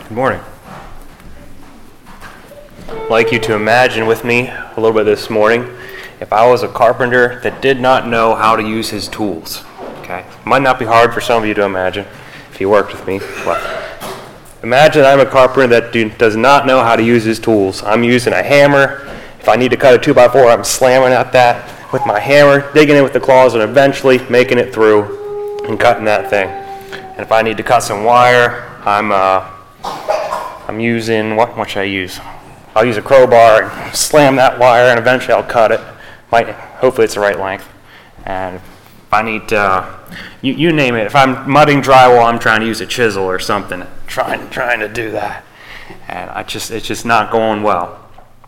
Good morning. I'd like you to imagine with me a little bit this morning if I was a carpenter that did not know how to use his tools. Okay, it might not be hard for some of you to imagine if you worked with me. But imagine I'm a carpenter that does not know how to use his tools. I'm using a hammer. If I need to cut a 2x4, I'm slamming at that with my hammer, digging in with the claws, and eventually making it through and cutting that thing. And if I need to cut some wire, I'm using, what should I use? I'll use a crowbar and slam that wire, and eventually I'll cut it. Hopefully it's the right length. And if I need to, you name it. If I'm mudding drywall, I'm trying to use a chisel or something, trying to do that. And it's just not going well.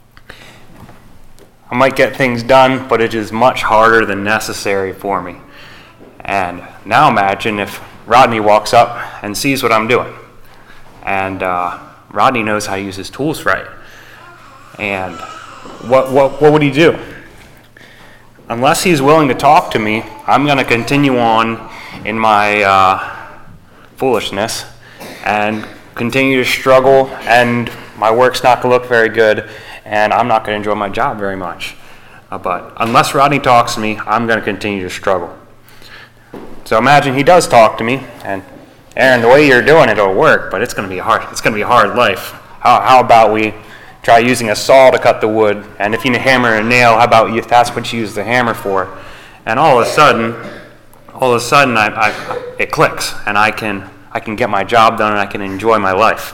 I might get things done, but it is much harder than necessary for me. And now imagine if Rodney walks up and sees what I'm doing. And Rodney knows how to use his tools right. And what would he do? Unless he's willing to talk to me, I'm going to continue on in my foolishness and continue to struggle, and my work's not going to look very good, and I'm not going to enjoy my job very much. But unless Rodney talks to me, I'm going to continue to struggle. So imagine he does talk to me, and Aaron, the way you're doing it'll work, but it's going to be hard. It's going to be a hard life. How about we try using a saw to cut the wood, and if you need a hammer and a nail, how about if that's what you use the hammer for? And all of a sudden, it clicks, and I can get my job done, and I can enjoy my life.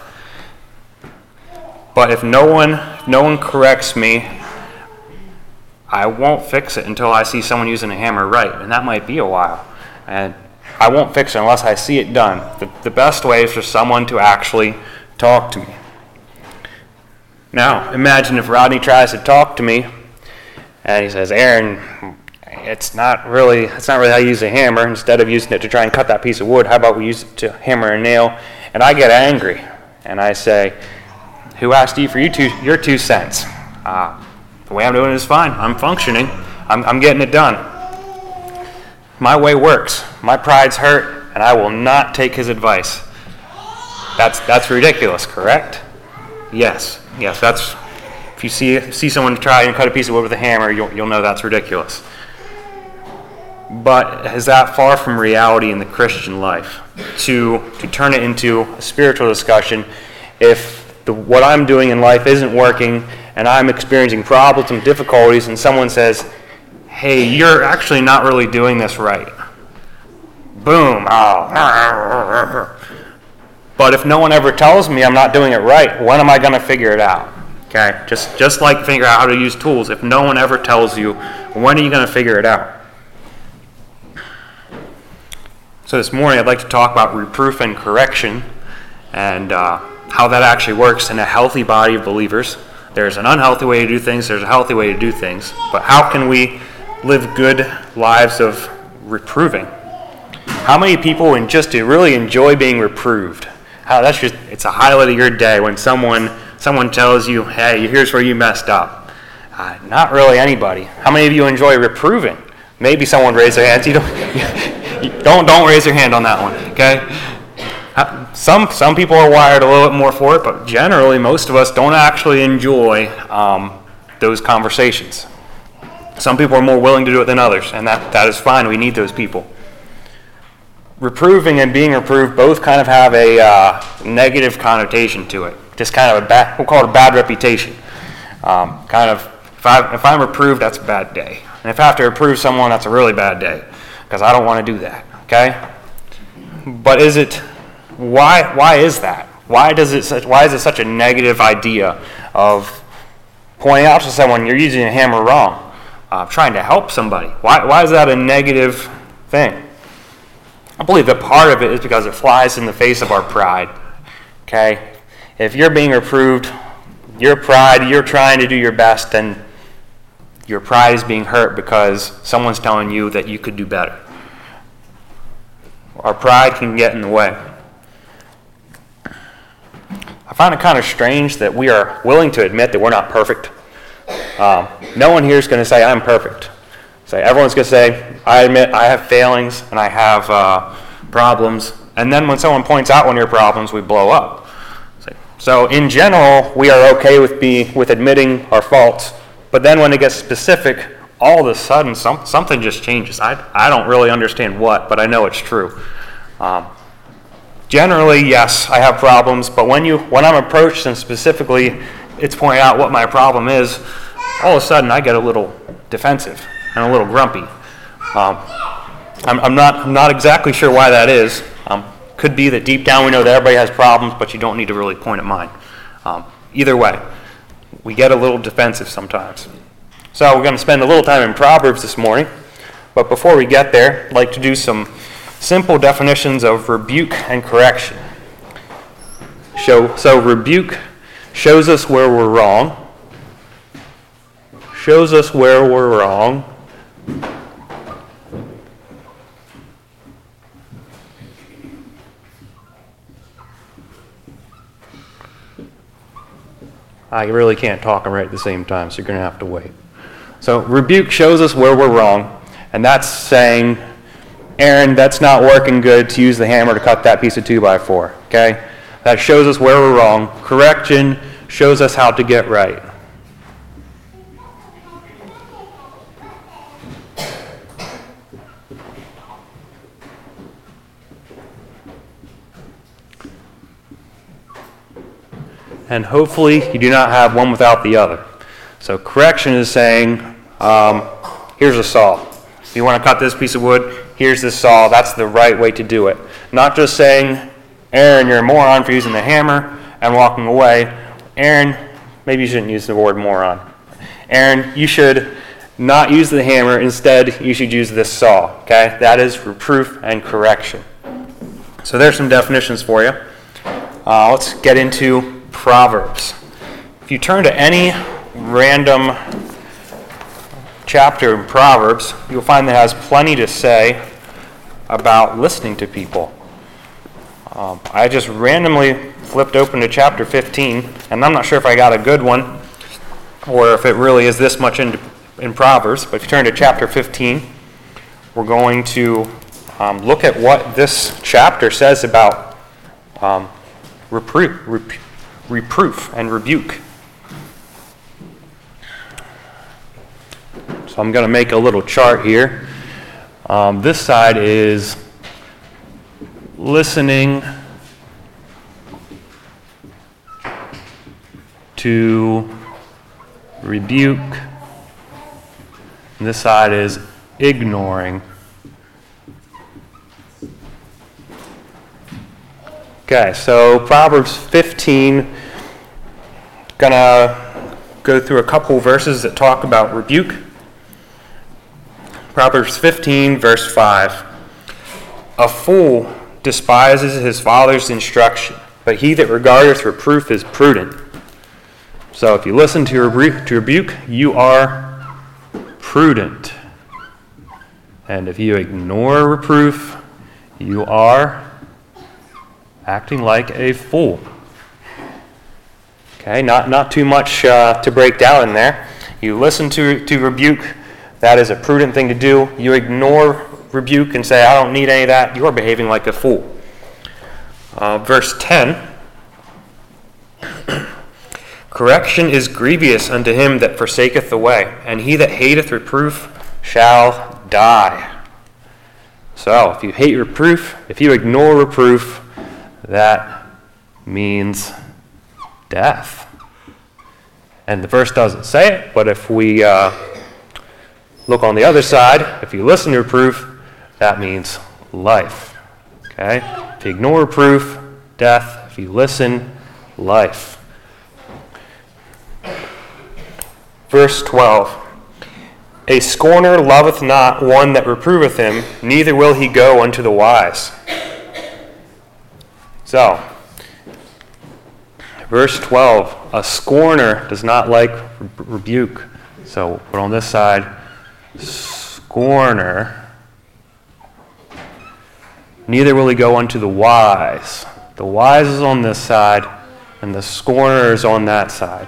But if no one corrects me, I won't fix it until I see someone using a hammer right, and that might be a while. And I won't fix it unless I see it done. The best way is for someone to actually talk to me. Now, imagine if Rodney tries to talk to me, and he says, Aaron, it's not really how you use a hammer. Instead of using it to try and cut that piece of wood, how about we use it to hammer a nail? And I get angry, and I say, who asked you for your 2 cents? The way I'm doing it is fine. I'm functioning. I'm getting it done. My way works. My pride's hurt, and I will not take his advice. That's ridiculous, correct? Yes. That's if you see someone try and cut a piece of wood with a hammer, you'll know that's ridiculous. But is that far from reality in the Christian life? To turn it into a spiritual discussion, if what I'm doing in life isn't working, and I'm experiencing problems and difficulties, and someone says, hey, you're actually not really doing this right. Boom. Oh. But if no one ever tells me I'm not doing it right, when am I going to figure it out? Okay, just like figure out how to use tools. If no one ever tells you, when are you going to figure it out? So this morning I'd like to talk about reproof and correction, and how that actually works in a healthy body of believers. There's an unhealthy way to do things, there's a healthy way to do things. But how can we live good lives of reproving? How many people really enjoy being reproved? It's a highlight of your day when someone tells you, hey, here's where you messed up. Not really anybody. How many of you enjoy reproving? Maybe someone raised their hands. Don't raise your hand on that one, okay? Some people are wired a little bit more for it, but generally most of us don't actually enjoy those conversations. Some people are more willing to do it than others, and that is fine. We need those people. Reproving and being reproved both kind of have a negative connotation to it. Just kind of we'll call it a bad reputation. If I'm reproved, that's a bad day. And if I have to reprove someone, that's a really bad day, because I don't want to do that, okay? But why is that? Why is it such a negative idea of pointing out to someone you're using a hammer wrong? Trying to help somebody. Why is that a negative thing? I believe that part of it is because it flies in the face of our pride. Okay? If you're being reproved, your pride, you're trying to do your best, then your pride is being hurt because someone's telling you that you could do better. Our pride can get in the way. I find it kind of strange that we are willing to admit that we're not perfect. No one here is going to say, I'm perfect. Everyone's going to say, I admit I have failings and I have problems. And then when someone points out one of your problems, we blow up. So in general, we are okay with admitting our faults, but then when it gets specific, all of a sudden something just changes. I don't really understand what, but I know it's true. Generally, yes, I have problems, but when I'm approached and specifically it's pointed out what my problem is, all of a sudden I get a little defensive and a little grumpy. I'm not exactly sure why that is. Could be that deep down we know that everybody has problems, but you don't need to really point at mine. Either way, we get a little defensive sometimes. So we're going to spend a little time in Proverbs this morning, but before we get there, I'd like to do some simple definitions of rebuke and correction. So rebuke shows us where we're wrong. Shows us where we're wrong. I really can't talk and write at the same time, so you're going to have to wait. So rebuke shows us where we're wrong, and that's saying, Aaron, that's not working good to use the hammer to cut that piece of 2x4, okay? That shows us where we're wrong. Correction shows us how to get right. And hopefully you do not have one without the other. So correction is saying, here's a saw. If you want to cut this piece of wood, here's the saw. That's the right way to do it. Not just saying, Aaron, you're a moron for using the hammer and walking away. Aaron, maybe you shouldn't use the word moron. Aaron, you should not use the hammer. Instead, you should use this saw. Okay? That is reproof and correction. So there's some definitions for you. Let's get into Proverbs. If you turn to any random chapter in Proverbs, you'll find that it has plenty to say about listening to people. I just randomly flipped open to chapter 15, and I'm not sure if I got a good one or if it really is this much in Proverbs, but if you turn to chapter 15, we're going to look at what this chapter says about reproof and rebuke. So I'm going to make a little chart here. This side is listening to rebuke. And this side is ignoring. Okay, so Proverbs 15, gonna go through a couple verses that talk about rebuke. Proverbs 15, verse 5. A fool despises his father's instruction, but he that regardeth reproof is prudent. So if you listen to rebuke, you are prudent. And if you ignore reproof, you are acting like a fool. Okay, not too much to break down in there. You listen to rebuke, that is a prudent thing to do. You ignore rebuke and say, I don't need any of that, you are behaving like a fool. Verse 10, correction is grievous unto him that forsaketh the way, and he that hateth reproof shall die. So, if you hate reproof, if you ignore reproof, that means death. And the verse doesn't say it, but if we look on the other side, if you listen to reproof, that means life. Okay? If you ignore reproof, death. If you listen, life. Verse 12. A scorner loveth not one that reproveth him, neither will he go unto the wise. So, verse 12, a scorner does not like rebuke. So, put on this side, scorner. Neither will he go unto the wise. The wise is on this side, and the scorner is on that side.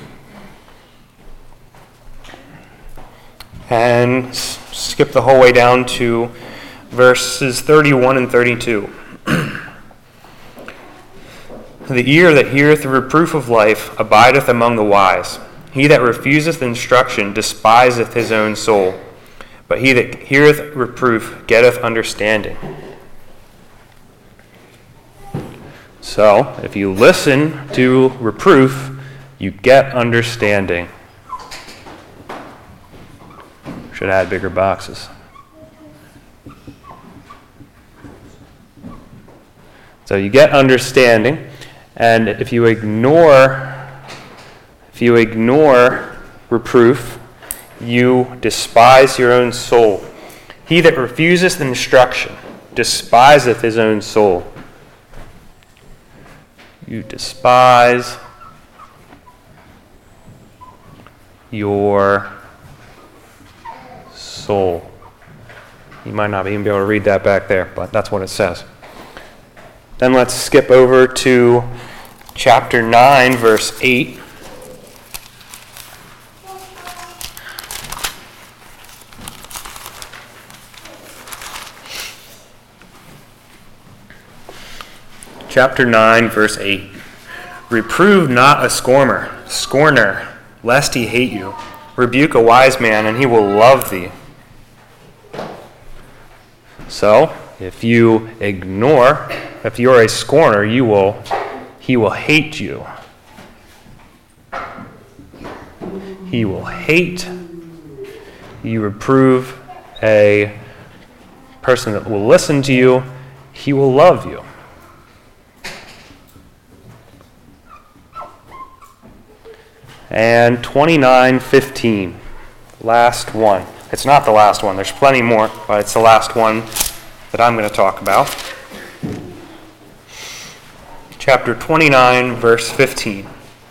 And skip the whole way down to verses 31 and 32. The ear that heareth the reproof of life abideth among the wise. He that refuseth instruction despiseth his own soul, but he that heareth reproof getteth understanding. So, if you listen to reproof, you get understanding. Should add bigger boxes. So you get understanding, and if you ignore reproof, you despise your own soul. He that refuseth instruction despiseth his own soul. You despise your soul. You might not even be able to read that back there, but that's what it says. Then let's skip over to chapter 9, verse 8. Chapter 9, verse 8. Reprove not a scorner, lest he hate you. Rebuke a wise man, and he will love thee. So, if you're a scorner, he will hate you. He will hate. You reprove a person that will listen to you, he will love you. And 29:15, last one. It's not the last one. There's plenty more, but it's the last one that I'm going to talk about. Chapter 29, verse 15.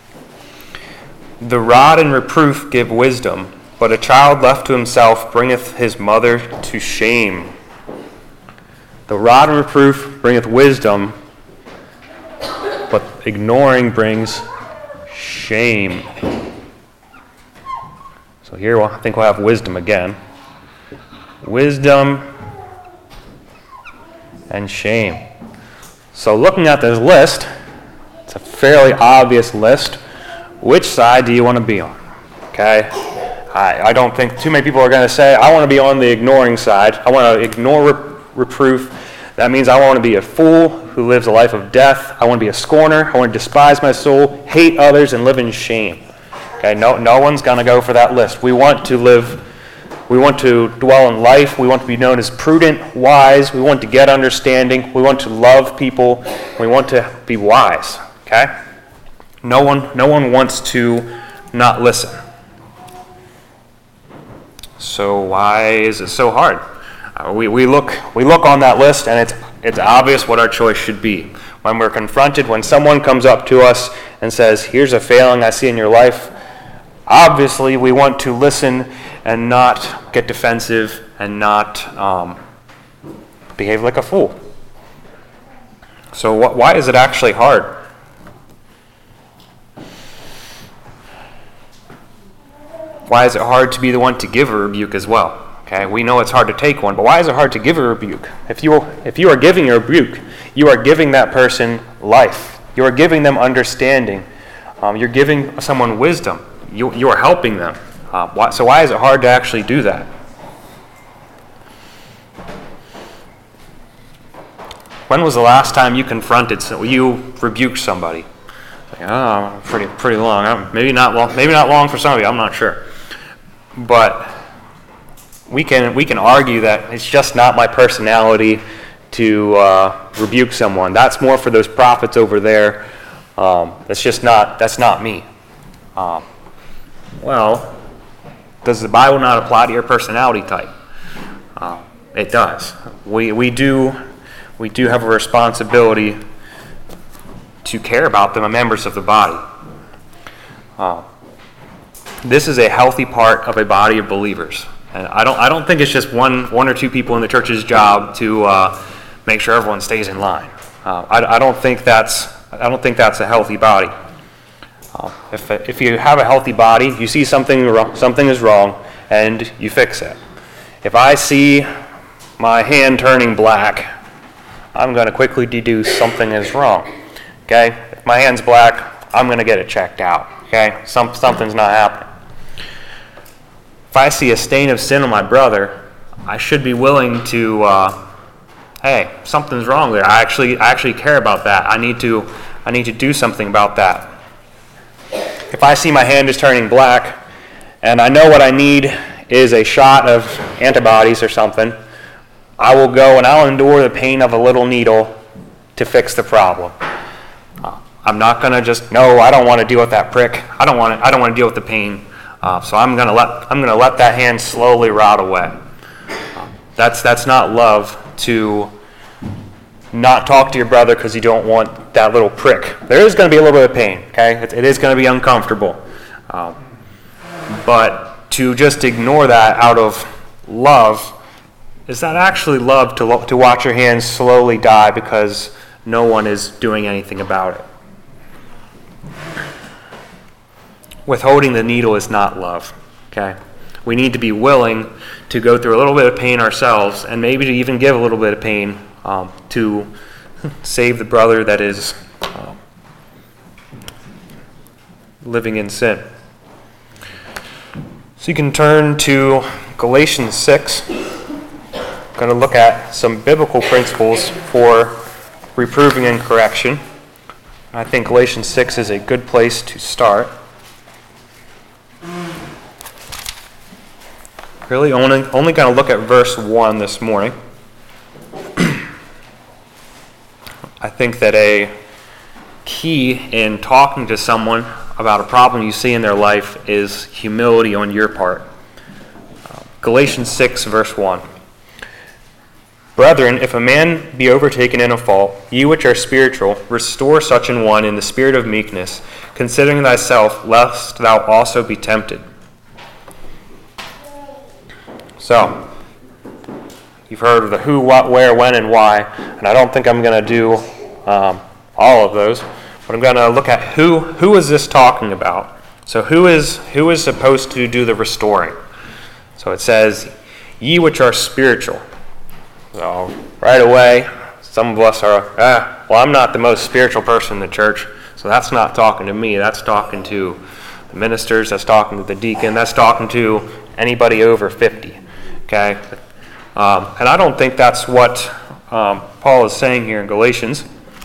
The rod and reproof give wisdom, but a child left to himself bringeth his mother to shame. The rod and reproof bringeth wisdom, but ignoring brings shame. So here I think we'll have wisdom again. Wisdom and shame. So looking at this list, it's a fairly obvious list. Which side do you want to be on? Okay? I don't think too many people are going to say, I want to be on the ignoring side. I want to ignore reproof. That means I want to be a fool who lives a life of death. I want to be a scorner. I want to despise my soul, hate others, and live in shame. Okay? No one's going to go for that list. We want to dwell in life. We want to be known as prudent, wise. We want to get understanding. We want to love people. We want to be wise. Okay? No one wants to not listen. So why is it so hard? We look on that list, and it's obvious what our choice should be. When we're confronted, when someone comes up to us and says, "Here's a failing I see in your life," obviously we want to listen and not get defensive and not behave like a fool. So why is it actually hard? Why is it hard to be the one to give a rebuke as well? Okay, we know it's hard to take one, but why is it hard to give a rebuke? If you are giving a rebuke, you are giving that person life. You are giving them understanding. You're giving someone wisdom. You are helping them. So why is it hard to actually do that? When was the last time you you rebuked somebody? Like, pretty long. Maybe not long for some of you. I'm not sure. But we can argue that it's just not my personality to rebuke someone. That's more for those prophets over there. That's not me. Well, does the Bible not apply to your personality type? It does. We do have a responsibility to care about the members of the body. This is a healthy part of a body of believers, and I don't think it's just one or two people in the church's job to make sure everyone stays in line. I don't think that's a healthy body. If you have a healthy body, you see something is wrong, and you fix it. If I see my hand turning black, I'm going to quickly deduce something is wrong. Okay? if my hand's black, I'm going to get it checked out. Okay? Something's not happening. If I see a stain of sin on my brother, I should be willing to, hey, something's wrong there. I actually care about that. I need to do something about that. If I see my hand is turning black, and I know what I need is a shot of antibodies or something, I will go and I'll endure the pain of a little needle to fix the problem. I'm not going to just, no, I don't want to deal with that prick. I don't want to deal with the pain. So I'm going to let that hand slowly rot away. That's not love, to not talk to your brother because you don't want that little prick. There is going to be a little bit of pain, okay? It is going to be uncomfortable. But to just ignore that out of love, is that actually love to watch your hand slowly die because no one is doing anything about it? Withholding the needle is not love, okay? We need to be willing to go through a little bit of pain ourselves, and maybe to even give a little bit of pain to save the brother that is living in sin. So you can turn to Galatians 6. I'm going to look at some biblical principles for reproving and correction. I think Galatians 6 is a good place to start. Really only going to look at verse 1 this morning. I think that a key in talking to someone about a problem you see in their life is humility on your part. Galatians 6, verse 1. Brethren, if a man be overtaken in a fault, ye which are spiritual, restore such an one in the spirit of meekness, considering thyself, lest thou also be tempted. So, you've heard of the who, what, where, when, and why, and I don't think I'm going to do all of those, but I'm going to look at who is this talking about. So who is supposed to do the restoring? So it says, ye which are spiritual. So right away, some of us are, well, I'm not the most spiritual person in the church, so that's not talking to me. That's talking to the ministers. That's talking to the deacon. That's talking to anybody over 50. Okay? And I don't think that's what Paul is saying here in Galatians.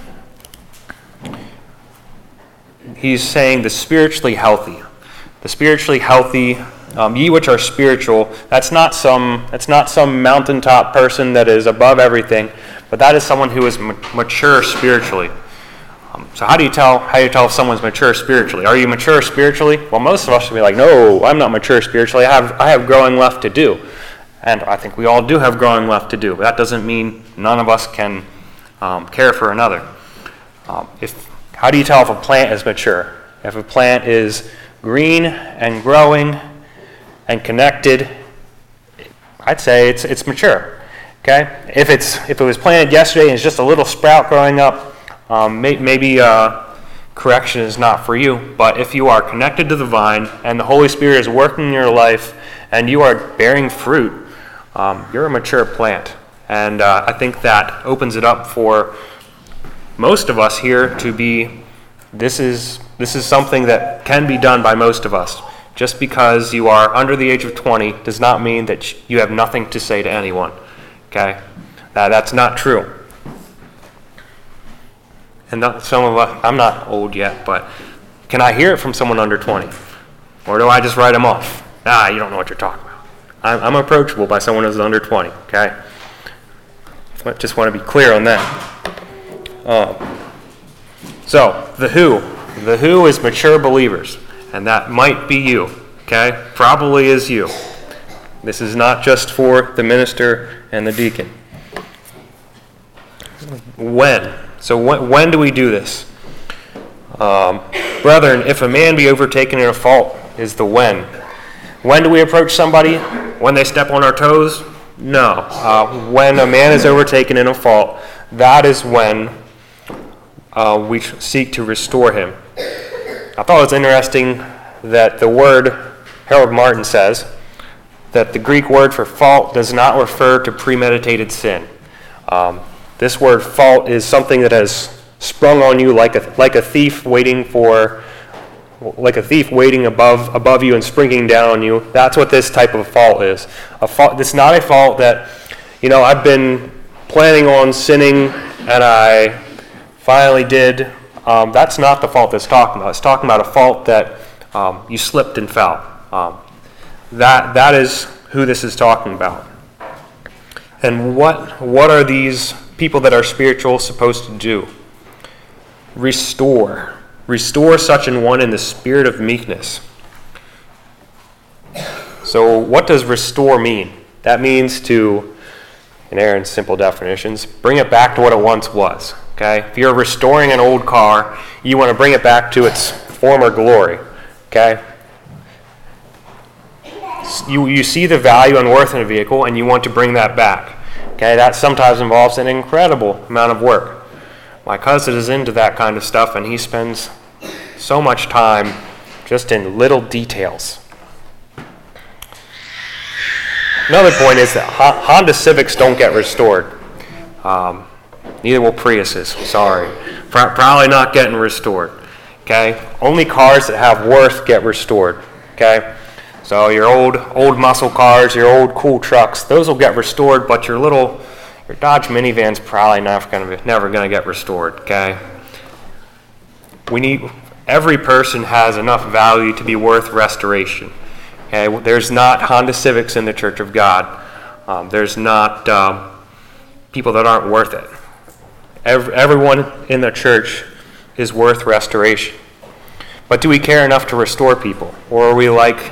He's saying the spiritually healthy. The spiritually healthy, ye which are spiritual, that's not some mountaintop person that is above everything, but that is someone who is mature spiritually. So how do you tell if someone's mature spiritually? Are you mature spiritually? Well, most of us should be like, no, I'm not mature spiritually. I have growing left to do. And I think we all do have growing left to do, but that doesn't mean none of us can care for another. How do you tell if a plant is mature? If a plant is green and growing and connected, I'd say it's mature. Okay? If it was planted yesterday and it's just a little sprout growing up, maybe correction is not for you. But if you are connected to the vine and the Holy Spirit is working in your life and you are bearing fruit, you're a mature plant. And I think that opens it up for most of us here to be, this is something that can be done by most of us. Just because you are under the age of 20 does not mean that you have nothing to say to anyone. Okay? That's not true. And some of us, I'm not old yet, but can I hear it from someone under 20? Or do I just write them off? You don't know what you're talking about. I'm approachable by someone who's under 20, okay? Just want to be clear on that. So, the who is mature believers, and that might be you, okay? Probably is you. This is not just for the minister and the deacon. When? So when do we do this? Brethren, if a man be overtaken in a fault, is the when. When do we approach somebody? When they step on our toes? No. When a man is overtaken in a fault, that is when we seek to restore him. I thought it was interesting that the word, Harold Martin says, that the Greek word for fault does not refer to premeditated sin. This word fault is something that has sprung on you like a thief waiting above you and springing down on you. That's what this type of fault is. It's not a fault that, I've been planning on sinning and I finally did. That's not the fault that's talking about. It's talking about a fault that you slipped and fell. That is who this is talking about. And what are these people that are spiritual supposed to do? Restore such an one in the spirit of meekness. So what does restore mean? That means to, in Aaron's simple definitions, bring it back to what it once was. Okay? If you're restoring an old car, you want to bring it back to its former glory. Okay? You see the value and worth in a vehicle and you want to bring that back. Okay? That sometimes involves an incredible amount of work. My cousin is into that kind of stuff and he spends so much time just in little details. Another point is that Honda Civics don't get restored. Neither will Priuses. Sorry. Probably not getting restored. Okay? Only cars that have worth get restored. Okay? So your old muscle cars, your old cool trucks, those will get restored, but your Dodge minivan's probably never going to get restored. Okay? Every person has enough value to be worth restoration. Okay? There's not Honda Civics in the Church of God. There's not people that aren't worth it. Everyone in the church is worth restoration. But do we care enough to restore people? Or are we like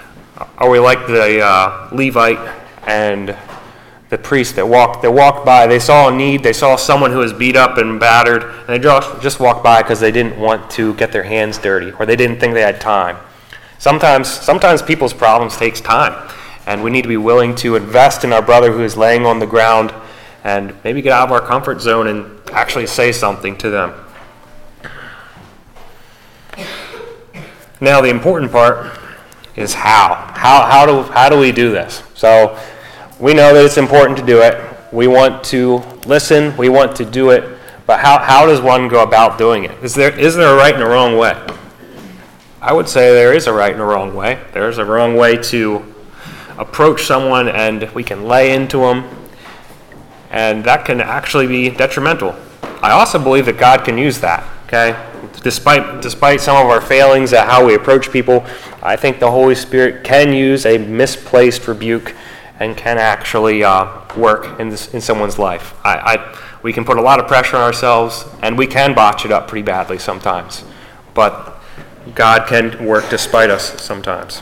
the Levite and the priest that walked by? They saw a need, they saw someone who was beat up and battered, and they just walked by because they didn't want to get their hands dirty, or they didn't think they had time. Sometimes people's problems takes time, and we need to be willing to invest in our brother who is laying on the ground and maybe get out of our comfort zone and actually say something to them. Now the important part is how. How do we do this? So we know that it's important to do it. We want to listen. We want to do it. But how does one go about doing it? Is there a right and a wrong way? I would say there is a right and a wrong way. There's a wrong way to approach someone and we can lay into them, and that can actually be detrimental. I also believe that God can use that. Okay, despite some of our failings at how we approach people, I think the Holy Spirit can use a misplaced rebuke and can actually work in someone's life. We can put a lot of pressure on ourselves, and we can botch it up pretty badly sometimes. But God can work despite us sometimes.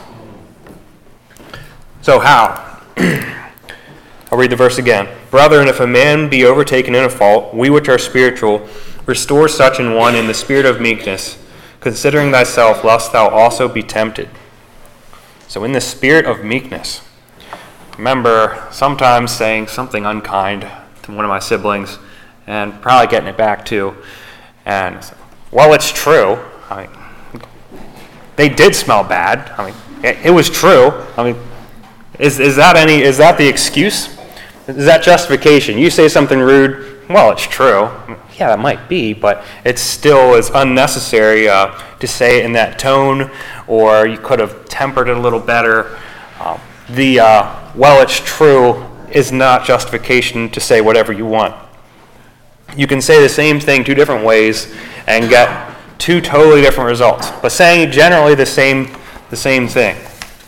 So how? I'll read the verse again. Brethren, if a man be overtaken in a fault, we which are spiritual, restore such an one in the spirit of meekness, considering thyself, lest thou also be tempted. So in the spirit of meekness. Remember sometimes saying something unkind to one of my siblings and probably getting it back too. And, well, it's true. I mean, they did smell bad. I mean, it was true. I mean, is that the excuse? Is that justification? You say something rude, well, it's true. Yeah, that might be, but it still is unnecessary to say it in that tone, or you could have tempered it a little better. Well, it's true is not justification to say whatever you want. You can say the same thing two different ways and get two totally different results, but saying generally the same thing.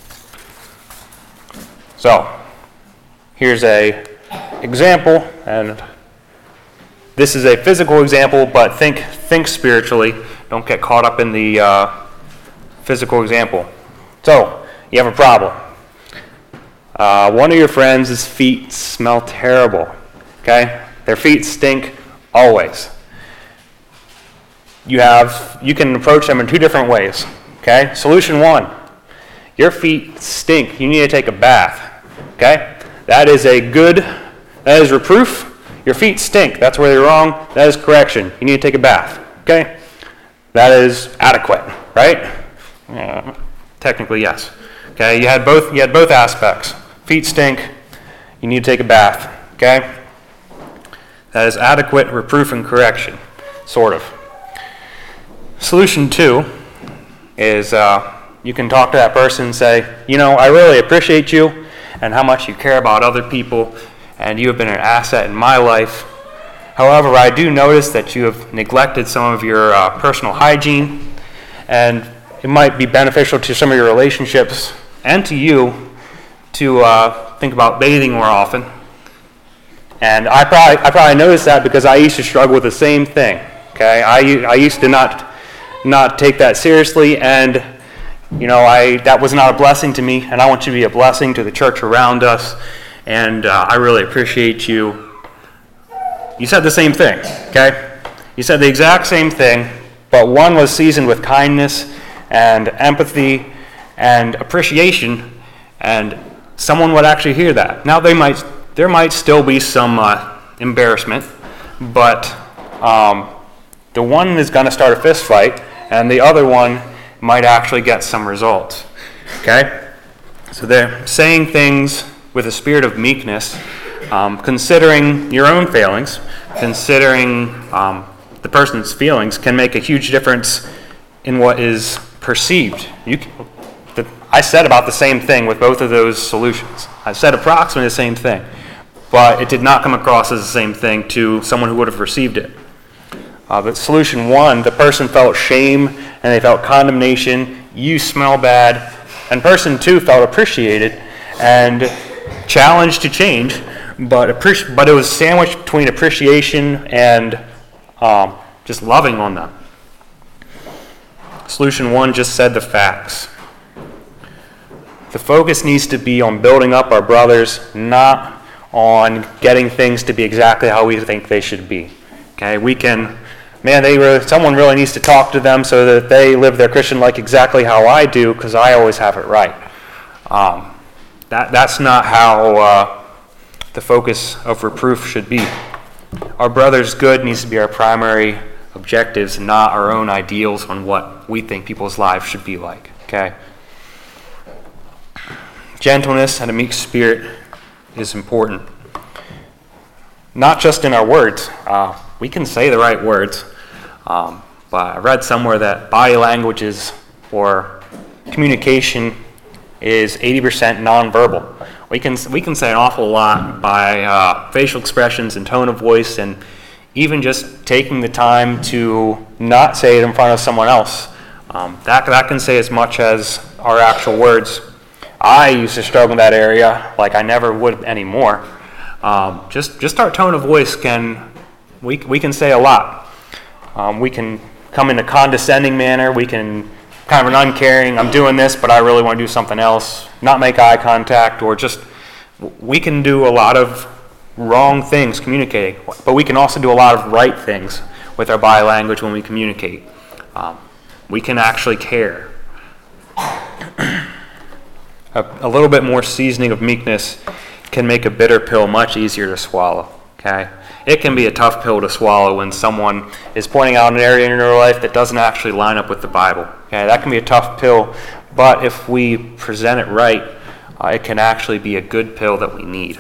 So, here's a example, and this is a physical example, but think spiritually. Don't get caught up in the physical example. So, you have a problem. One of your friends' feet smell terrible. Okay? Their feet stink always. You can approach them in two different ways. Okay? Solution one. Your feet stink. You need to take a bath. Okay? That is reproof. Your feet stink. That's where you're wrong. That is correction. You need to take a bath. Okay? That is adequate, right? Technically, yes. Okay? You had both aspects. Feet stink. You need to take a bath. Okay? That is adequate reproof and correction. sort of. Solution 2 is you can talk to that person and say, I really appreciate you and how much you care about other people, and you have been an asset in my life. However, I do notice that you have neglected some of your personal hygiene, and it might be beneficial to some of your relationships and to you to think about bathing more often. And I probably noticed that because I used to struggle with the same thing. Okay, I used to not take that seriously, and that was not a blessing to me, and I want you to be a blessing to the church around us, and I really appreciate you. You said the same thing, okay? You said the exact same thing, but one was seasoned with kindness and empathy and appreciation, and someone would actually hear that. Now, there might still be some embarrassment, but the one is going to start a fist fight, and the other one might actually get some results, okay? So they're saying things with a spirit of meekness, considering your own failings, considering the person's feelings can make a huge difference in what is perceived. I said about the same thing with both of those solutions. I said approximately the same thing, but it did not come across as the same thing to someone who would have received it. But solution 1, the person felt shame and they felt condemnation, you smell bad, and person 2 felt appreciated and challenged to change, but it was sandwiched between appreciation and just loving on them. Solution 1 just said the facts. The focus needs to be on building up our brothers, not on getting things to be exactly how we think they should be. Okay, someone really needs to talk to them so that they live their Christian life exactly how I do, because I always have it right. That's not how the focus of reproof should be. Our brother's good needs to be our primary objectives, not our own ideals on what we think people's lives should be like. Okay? Gentleness and a meek spirit is important. Not just in our words. We can say the right words, but I read somewhere that body languages or communication is 80% nonverbal. We can say an awful lot by facial expressions and tone of voice, and even just taking the time to not say it in front of someone else. That can say as much as our actual words. I used to struggle in that area like I never would anymore. Just our tone of voice we can say a lot. We can come in a condescending manner. We can kind of an uncaring, I'm doing this, but I really want to do something else, not make eye contact, or we can do a lot of wrong things communicating, but we can also do a lot of right things with our body language when we communicate. We can actually care. A little bit more seasoning of meekness can make a bitter pill much easier to swallow. Okay? It can be a tough pill to swallow when someone is pointing out an area in your life that doesn't actually line up with the Bible. Okay? That can be a tough pill, but if we present it right, it can actually be a good pill that we need.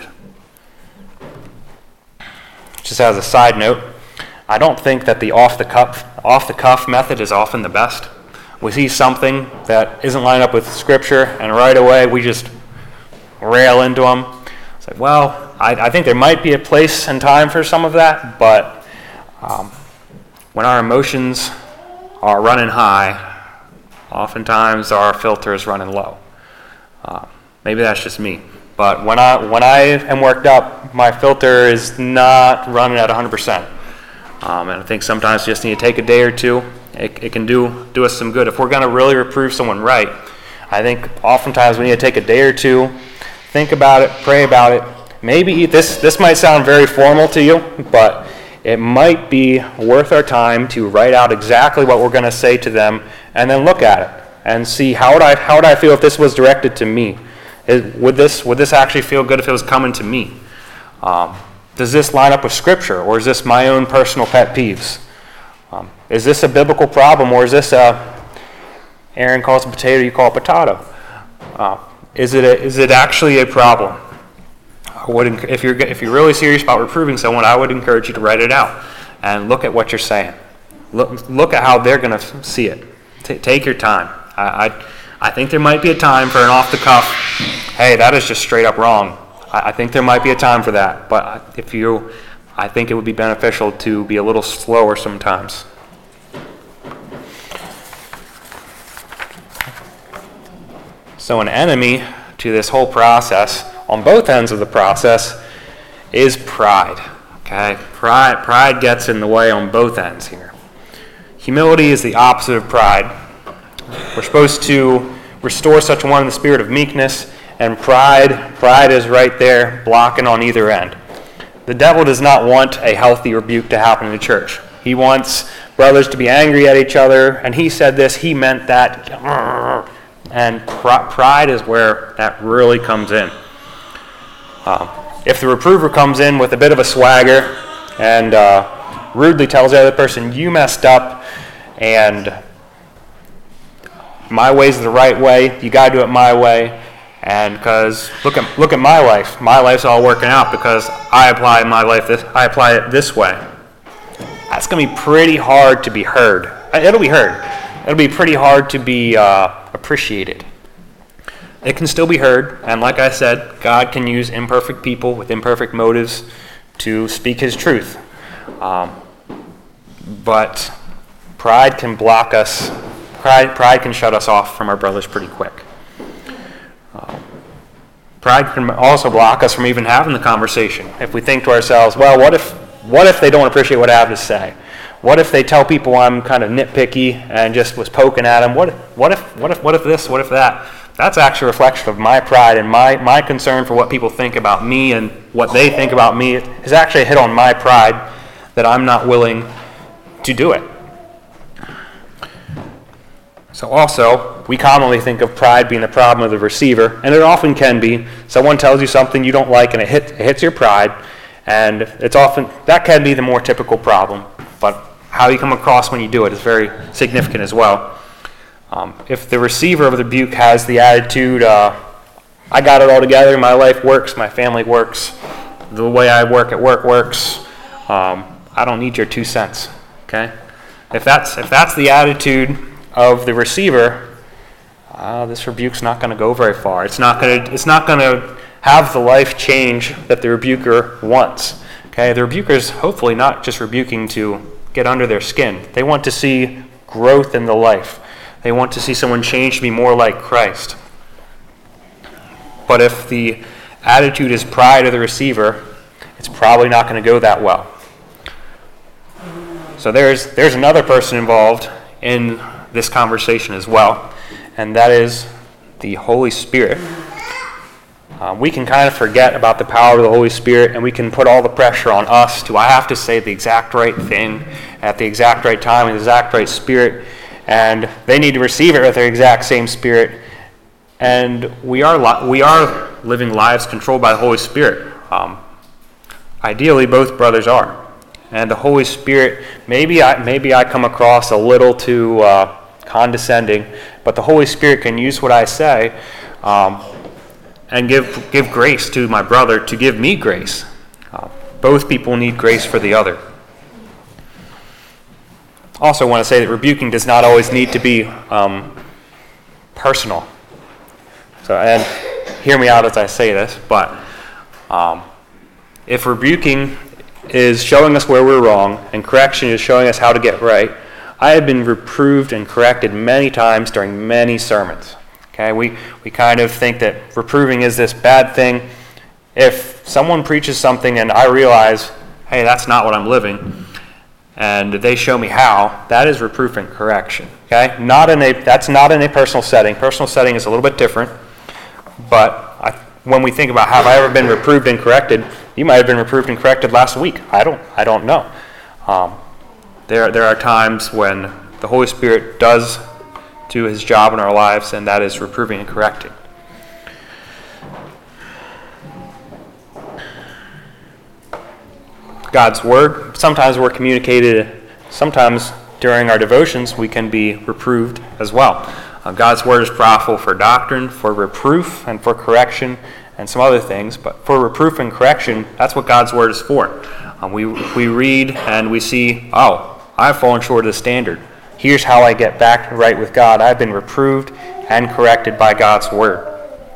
Just as a side note, I don't think that the off-the-cuff method is often the best. We see something that isn't lined up with Scripture, and right away we just rail into them. It's like, well, I think there might be a place and time for some of that, but when our emotions are running high, oftentimes our filter is running low. Maybe that's just me, but when I am worked up, my filter is not running at 100%. And I think sometimes you just need to take a day or two. It can do us some good. If we're going to really reprove someone right, I think oftentimes we need to take a day or two, think about it, pray about it. Maybe this might sound very formal to you, but it might be worth our time to write out exactly what we're going to say to them, and then look at it and see how would I feel if this was directed to me. Would this actually feel good if it was coming to me? Does this line up with Scripture, or is this my own personal pet peeves? Is this a biblical problem, or is this Aaron calls a potato, you call it potato? Is it actually a problem? If you're really serious about reproving someone, I would encourage you to write it out and look at what you're saying. Look at how they're going to see it. Take your time. I think there might be a time for an off-the-cuff, hey, that is just straight up wrong. I think there might be a time for that, but I think it would be beneficial to be a little slower sometimes. So an enemy to this whole process, on both ends of the process, is pride. Okay? Pride gets in the way on both ends here. Humility is the opposite of pride. We're supposed to restore such a one in the spirit of meekness, and pride is right there blocking on either end. The devil does not want a healthy rebuke to happen in the church. He wants brothers to be angry at each other, and he said this, he meant that. And pride is where that really comes in. If the reprover comes in with a bit of a swagger and rudely tells the other person, you messed up, and my way's the right way, you got to do it my way, and because look at my life. My life's all working out because I apply it this way. That's going to be pretty hard to be heard. It'll be heard. It'll be pretty hard to be appreciated. It can still be heard, and like I said, God can use imperfect people with imperfect motives to speak His truth. But pride can block us. Pride can shut us off from our brothers pretty quick. Pride can also block us from even having the conversation. If we think to ourselves, well, what if they don't appreciate what I have to say? What if they tell people I'm kind of nitpicky and just was poking at them? What if this? What if that? That's actually a reflection of my pride, and my concern for what people think about me and what they think about me is actually a hit on my pride that I'm not willing to do it. So also, we commonly think of pride being the problem of the receiver, and it often can be. Someone tells you something you don't like, and it hits your pride, and that can be the more typical problem. But how you come across when you do it is very significant as well. If the receiver of the rebuke has the attitude, I got it all together, my life works, my family works, the way I work at work works, I don't need your 2 cents. Okay? If that's the attitude of the receiver, this rebuke's not going to go very far. It's not going to have the life change that the rebuker wants. Okay? The rebuker's hopefully not just rebuking to get under their skin. They want to see growth in the life. They want to see someone change to be more like Christ. But if the attitude is pride of the receiver, it's probably not going to go that well. So there's another person involved in this conversation as well, and that is the Holy Spirit. We can kind of forget about the power of the Holy Spirit, and we can put all the pressure on us to, I have to say the exact right thing at the exact right time in the exact right spirit, and they need to receive it with their exact same spirit. And we are living lives controlled by the Holy Spirit. Ideally, both brothers are. And the Holy Spirit, maybe I come across a little too condescending, but the Holy Spirit can use what I say and give grace to my brother to give me grace. Both people need grace for the other. Also want to say that rebuking does not always need to be personal. So, and hear me out as I say this, but if rebuking is showing us where we're wrong and correction is showing us how to get right, I have been reproved and corrected many times during many sermons. Okay, we kind of think that reproving is this bad thing. If someone preaches something and I realize, hey, that's not what I'm living, and they show me how, that is reproof and correction. Okay, that's not in a personal setting. Personal setting is a little bit different, but when we think about have I ever been reproved and corrected, you might have been reproved and corrected last week. I don't know. There are times when the Holy Spirit does do His job in our lives, and that is reproving and correcting. God's Word, sometimes we're communicated, sometimes during our devotions we can be reproved as well. God's Word is profitable for doctrine, for reproof, and for correction, and some other things. But for reproof and correction, that's what God's Word is for. We read and we see, I've fallen short of the standard. Here's how I get back right with God. I've been reproved and corrected by God's word.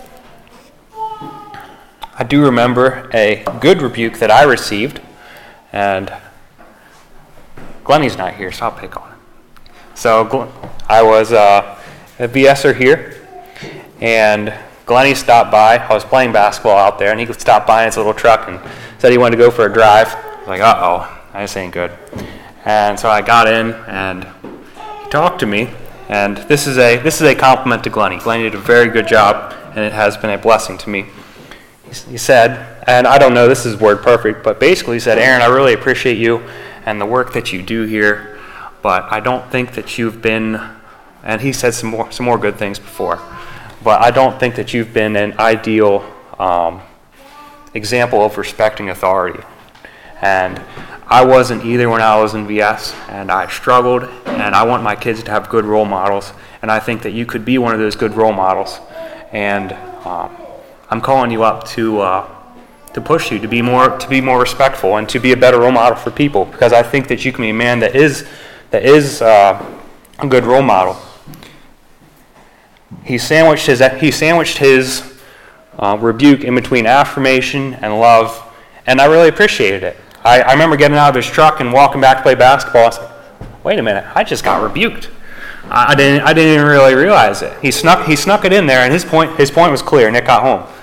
I do remember a good rebuke that I received, and Glennie's not here, so I'll pick on him. So I was a VSer here, and Glennie stopped by. I was playing basketball out there, and he stopped by in his little truck and said he wanted to go for a drive. I was like, uh-oh, this ain't good. And so I got in, and he talked to me, and this is a compliment to Glennie. Glennie did a very good job, and it has been a blessing to me. He said, and I don't know this is word perfect, but basically he said, Aaron, I really appreciate you and the work that you do here, but I don't think that you've been, and he said some more good things before, but I don't think that you've been an ideal example of respecting authority. And I wasn't either when I was in VS, and I struggled, and I want my kids to have good role models, and I think that you could be one of those good role models. And I'm calling you up to push you to be more respectful and to be a better role model for people, because I think that you can be a man that is a good role model. He sandwiched his rebuke in between affirmation and love, and I really appreciated it. I remember getting out of his truck and walking back to play basketball. I was like, wait a minute, I just got rebuked. I didn't even really realize it. He snuck it in there, and his point was clear. Nick got home.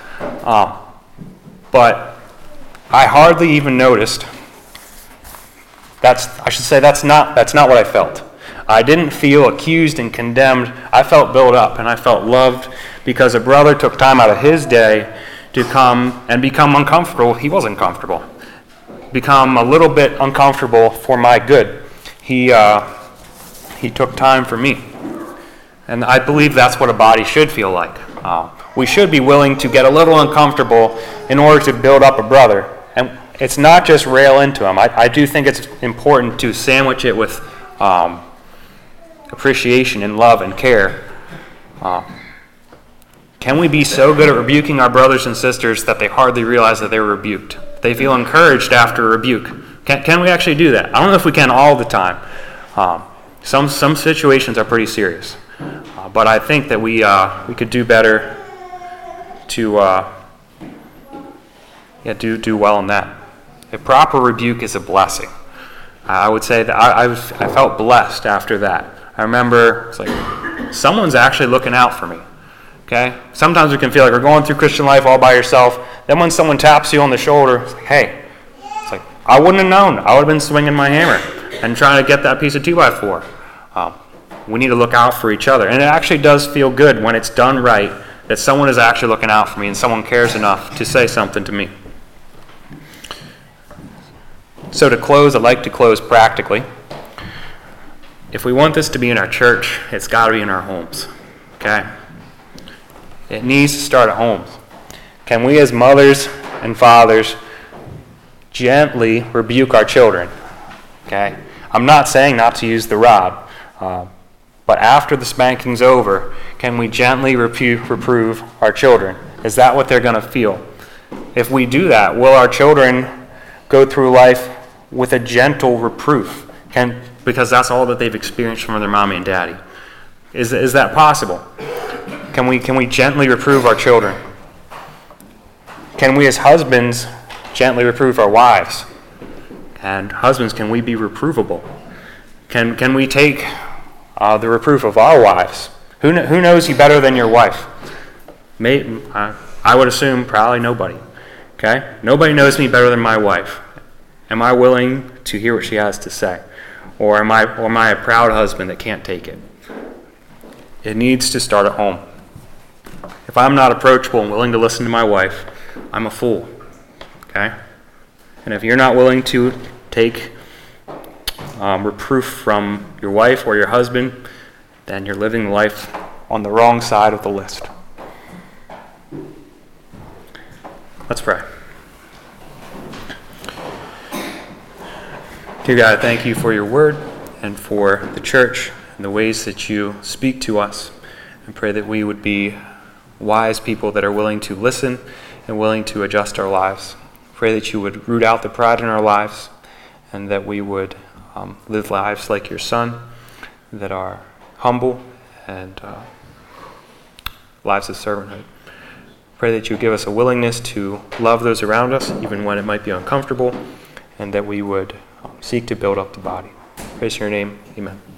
But I hardly even noticed. That's not what I felt. I didn't feel accused and condemned. I felt built up, and I felt loved because a brother took time out of his day to come and become uncomfortable. He wasn't comfortable. Become a little bit uncomfortable for my good. He took time for me. And I believe that's what a body should feel like. We should be willing to get a little uncomfortable in order to build up a brother. And it's not just rail into him. I do think it's important to sandwich it with appreciation and love and care. Can we be so good at rebuking our brothers and sisters that they hardly realize that they were rebuked? They feel encouraged after a rebuke. Can we actually do that? I don't know if we can all the time. Some situations are pretty serious. But I think that we could do better to do well in that. A proper rebuke is a blessing. I would say that I felt blessed after that. I remember it's like someone's actually looking out for me. Okay? Sometimes we can feel like we're going through Christian life all by yourself. Then when someone taps you on the shoulder, it's like, hey, it's like I wouldn't have known. I would have been swinging my hammer and trying to get that piece of 2x4. We need to look out for each other. And it actually does feel good when it's done right that someone is actually looking out for me and someone cares enough to say something to me. So to close, I'd like to close practically. If we want this to be in our church, it's got to be in our homes. Okay? It needs to start at homes. Can we as mothers and fathers gently rebuke our children? Okay? I'm not saying not to use the rod. But after the spanking's over, can we gently reprove our children? Is that what they're going to feel? If we do that, will our children go through life with a gentle reproof? Because that's all that they've experienced from their mommy and daddy. Is that possible? Can we gently reprove our children? Can we as husbands gently reprove our wives? And husbands, can we be reprovable? Can we take the reproof of our wives? Who knows you better than your wife? I would assume probably nobody. Okay? Nobody knows me better than my wife. Am I willing to hear what she has to say? Or am I a proud husband that can't take it? It needs to start at home. If I'm not approachable and willing to listen to my wife, I'm a fool. Okay? And if you're not willing to take reproof from your wife or your husband, then you're living life on the wrong side of the list. Let's pray. Dear God, thank you for your word and for the church and the ways that you speak to us. And pray that we would be wise people that are willing to listen and willing to adjust our lives. Pray that you would root out the pride in our lives and that we would live lives like your Son that are humble and lives of servanthood. Pray that you give us a willingness to love those around us, even when it might be uncomfortable, and that we would seek to build up the body. Praise your name. Amen.